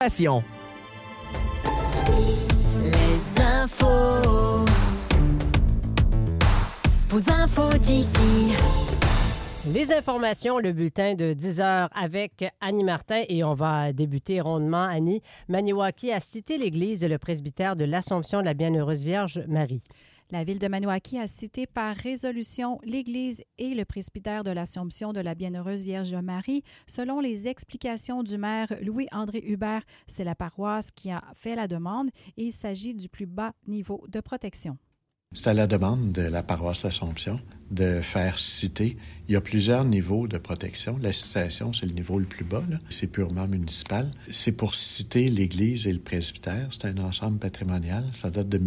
Les infos. Vos infos d'ici. Les informations, le bulletin de 10 heures avec Annie Martin et on va débuter rondement. Annie, Maniwaki a cité l'Église et le presbytère de l'Assomption de la Bienheureuse Vierge Marie. La ville de Maniwaki a cité par résolution l'Église et le presbytère de l'Assomption de la Bienheureuse Vierge Marie. Selon les explications du maire Louis-André Hubert, c'est la paroisse qui a fait la demande et il s'agit du plus bas niveau de protection. C'est à la demande de la paroisse l'Assomption de faire citer. Il y a plusieurs niveaux de protection. La citation, c'est le niveau le plus bas, là. C'est purement municipal. C'est pour citer l'Église et le presbytère. C'est un ensemble patrimonial. Ça date de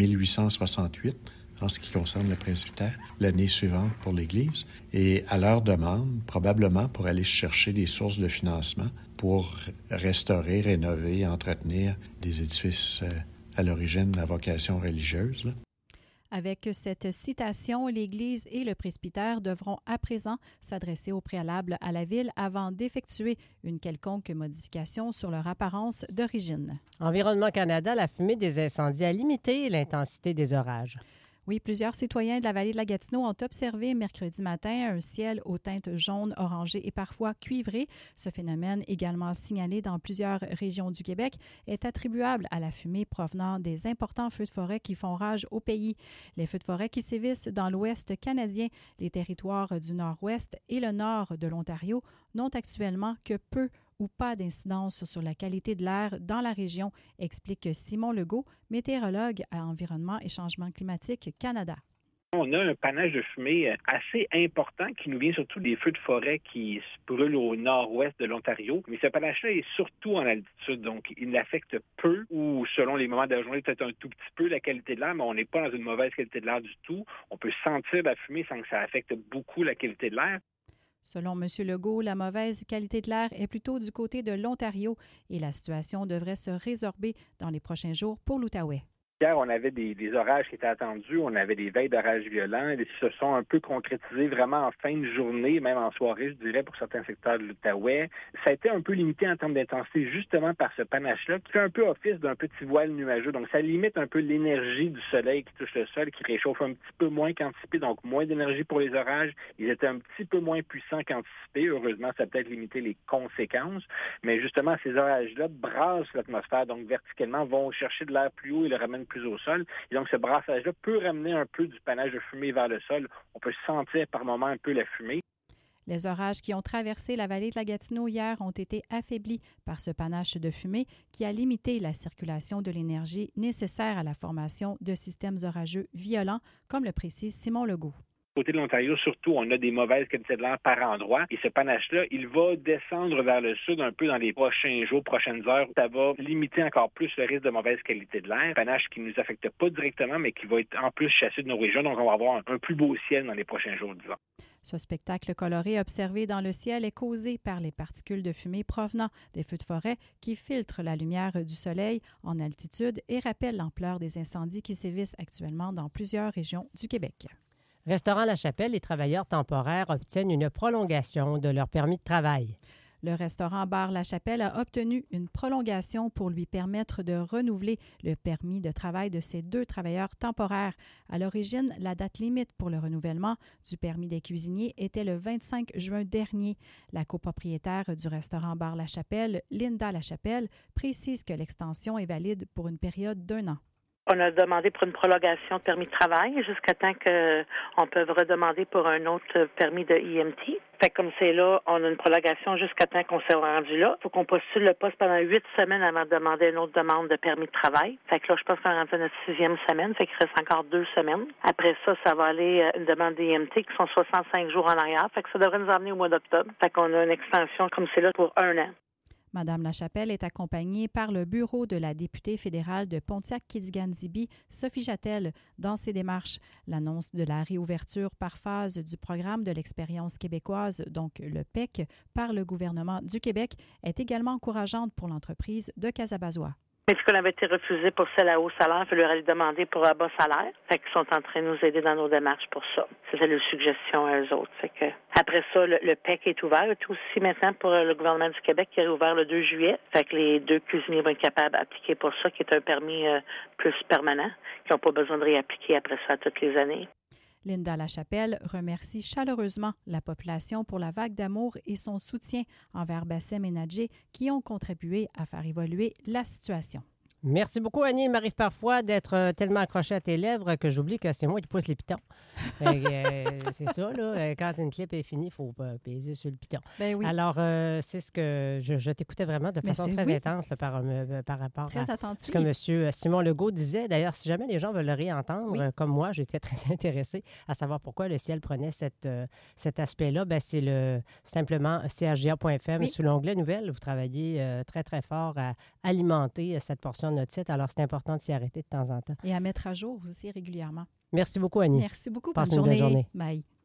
1868 en ce qui concerne le presbytère, l'année suivante pour l'Église. Et à leur demande, probablement pour aller chercher des sources de financement pour restaurer, rénover, entretenir des édifices à l'origine de la vocation religieuse, là. Avec cette citation, l'Église et le presbytère devront à présent s'adresser au préalable à la Ville avant d'effectuer une quelconque modification sur leur apparence d'origine. Environnement Canada, la fumée des incendies a limité l'intensité des orages. Oui, plusieurs citoyens de la vallée de la Gatineau ont observé mercredi matin un ciel aux teintes jaunes, orangées et parfois cuivrées. Ce phénomène, également signalé dans plusieurs régions du Québec, est attribuable à la fumée provenant des importants feux de forêt qui font rage au pays. Les feux de forêt qui sévissent dans l'ouest canadien, les territoires du nord-ouest et le nord de l'Ontario n'ont actuellement que peu ou pas d'incidence sur la qualité de l'air dans la région, explique Simon Legault, météorologue à Environnement et Changement climatique Canada. On a un panache de fumée assez important qui nous vient surtout des feux de forêt qui se brûlent au nord-ouest de l'Ontario. Mais ce panache-là est surtout en altitude, donc il affecte peu ou selon les moments de la journée, peut-être un tout petit peu la qualité de l'air, mais on n'est pas dans une mauvaise qualité de l'air du tout. On peut sentir la fumée sans que ça affecte beaucoup la qualité de l'air. Selon M. Legault, la mauvaise qualité de l'air est plutôt du côté de l'Ontario et la situation devrait se résorber dans les prochains jours pour l'Outaouais. Hier, on avait des orages qui étaient attendus, on avait des veilles d'orages violents. Ils se sont un peu concrétisés vraiment en fin de journée, même en soirée, je dirais, pour certains secteurs de l'Outaouais. Ça a été un peu limité en termes d'intensité, justement par ce panache-là, qui fait un peu office d'un petit voile nuageux. Donc, ça limite un peu l'énergie du soleil qui touche le sol, qui réchauffe un petit peu moins qu'anticipé, donc moins d'énergie pour les orages. Ils étaient un petit peu moins puissants qu'anticipé. Heureusement, ça a peut-être limité les conséquences. Mais justement, ces orages-là brassent l'atmosphère, donc verticalement, vont chercher de l'air plus haut et le ramènent plus au sol. Et donc, ce brassage-là peut ramener un peu du panache de fumée vers le sol. On peut sentir par moments un peu la fumée. Les orages qui ont traversé la vallée de la Gatineau hier ont été affaiblis par ce panache de fumée qui a limité la circulation de l'énergie nécessaire à la formation de systèmes orageux violents, comme le précise Simon Legault. Côté de l'Ontario, surtout, on a des mauvaises qualités de l'air par endroit. Et ce panache-là, il va descendre vers le sud un peu dans les prochains jours, prochaines heures. Ça va limiter encore plus le risque de mauvaise qualité de l'air. Panache qui ne nous affecte pas directement, mais qui va être en plus chassé de nos régions. Donc, on va avoir un plus beau ciel dans les prochains jours, disons. Ce spectacle coloré observé dans le ciel est causé par les particules de fumée provenant des feux de forêt qui filtrent la lumière du soleil en altitude et rappellent l'ampleur des incendies qui sévissent actuellement dans plusieurs régions du Québec. Restaurant La Chapelle, les travailleurs temporaires obtiennent une prolongation de leur permis de travail. Le restaurant Bar La Chapelle a obtenu une prolongation pour lui permettre de renouveler le permis de travail de ses 2 travailleurs temporaires. À l'origine, la date limite pour le renouvellement du permis des cuisiniers était le 25 juin dernier. La copropriétaire du restaurant Bar La Chapelle, Linda La Chapelle, précise que l'extension est valide pour une période d'1 an. On a demandé pour une prolongation de permis de travail jusqu'à temps qu'on peut redemander pour un autre permis de EMT. Fait que comme c'est là, on a une prolongation jusqu'à temps qu'on soit rendu là. Il faut qu'on postule le poste pendant 8 semaines avant de demander une autre demande de permis de travail. Fait que là, je pense qu'on est rendu à notre 6e semaine. Fait qu'il reste encore 2 semaines. Après ça, ça va aller une demande d'EMT qui sont 65 jours en arrière. Fait que ça devrait nous emmener au mois d'octobre. Fait qu'on a une extension comme c'est là pour 1 an. Madame Lachapelle est accompagnée par le bureau de la députée fédérale de Pontiac-Kidigan-Zibi, Sophie Jatel, dans ses démarches. L'annonce de la réouverture par phase du programme de l'expérience québécoise, donc le PEC, par le gouvernement du Québec est également encourageante pour l'entreprise de Casabazois. Mais qu'on avait été refusé pour celle à haut salaire, il fallait leur aller demander pour un bas salaire. Fait qu'ils sont en train de nous aider dans nos démarches pour ça. C'était leur suggestion à eux autres. Fait que après ça, le PEC est ouvert. C'est aussi maintenant pour le gouvernement du Québec qui est ouvert le 2 juillet. Fait que les 2 cuisiniers vont être capables d'appliquer pour ça, qui est un permis plus permanent, qui n'ont pas besoin de réappliquer après ça toutes les années. Linda Lachapelle remercie chaleureusement la population pour la vague d'amour et son soutien envers Basset Ménager qui ont contribué à faire évoluer la situation. Merci beaucoup, Annie. Il m'arrive parfois d'être tellement accroché à tes lèvres que j'oublie que c'est moi qui pousse les pitons. C'est ça, là. Quand une clip est finie, il faut peser sur le piton. Ben oui. Alors, c'est ce que je t'écoutais vraiment de façon très intense là, par rapport très à attentive. ce que M. Simon Legault disait. D'ailleurs, si jamais les gens veulent le réentendre, comme moi, j'étais très intéressée à savoir pourquoi le ciel prenait cet aspect-là. Ben, c'est simplement CHGA.fm. Sous l'onglet Nouvelles, vous travaillez très, très fort à alimenter cette portion de notre site. Alors, c'est important de s'y arrêter de temps en temps. Et à mettre à jour aussi régulièrement. Merci beaucoup, Annie. Merci beaucoup. Bonne journée. Bye.